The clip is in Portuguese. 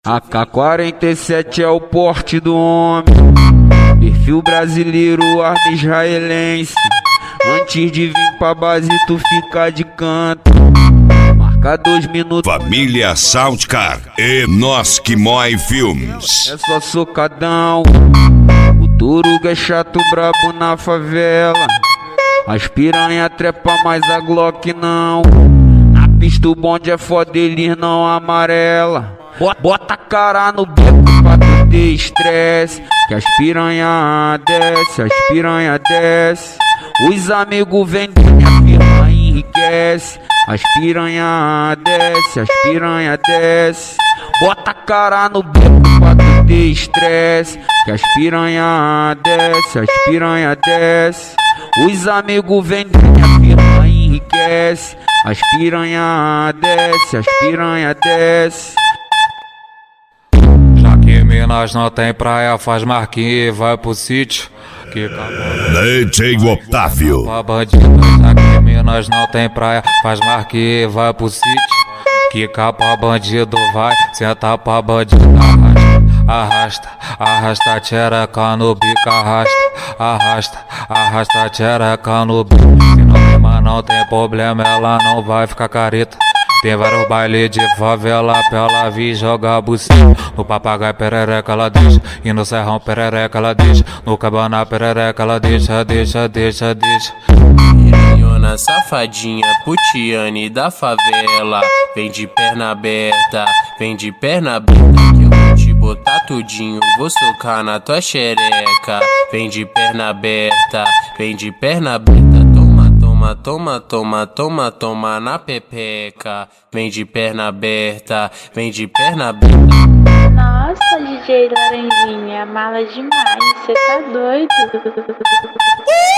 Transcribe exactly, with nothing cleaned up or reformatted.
A K quarenta e sete é o porte do homem, perfil brasileiro, arma israelense. Antes de vir pra base tu fica de canto, marca dois minutos. Família Soundcar e Nós Que Mói Filmes. É só socadão, o Turuga é chato brabo na favela. As piranha trepa, mas a Glock não. Na pista o bonde é foda, eles não amarela. Bota a cara no beco pra tu ter estresse, que as piranha desce, as piranha desce. Os amigos vendem, a firma enriquece. As piranha desce, as piranha desce. Bota a cara no beco pra tu ter estresse, que as piranha desce, as piranha desce. Os amigos vendem, a firma enriquece. As piranha desce, as piranha desce. Já que Minas não tem praia, faz marquinha e vai pro sítio. Que D J Otávio. Pra bandido, já que Minas não tem praia, faz marquinha e vai pro sítio. Que capa bandido vai, senta pra bandido, arrasta, arrasta, arrasta tchereca no bico, arrasta, arrasta, arrasta tchereca no bico. Se não tem, mas não tem problema, ela não vai ficar careta. Tem vários bailes de favela pra ela vir jogar buceta. No papagaio perereca ela deixa, e no serrão perereca ela deixa. No cabana perereca ela deixa, deixa, deixa, deixa. Piranhona safadinha, putiane da favela. Vem de perna aberta, vem de perna aberta, que eu vou te botar tudinho, vou socar na tua xereca. Vem de perna aberta, vem de perna aberta. Toma, toma, toma, toma, toma na pepeca. Vem de perna aberta, vem de perna aberta. Nossa, D J Laranjinha, mala demais, cê tá doido?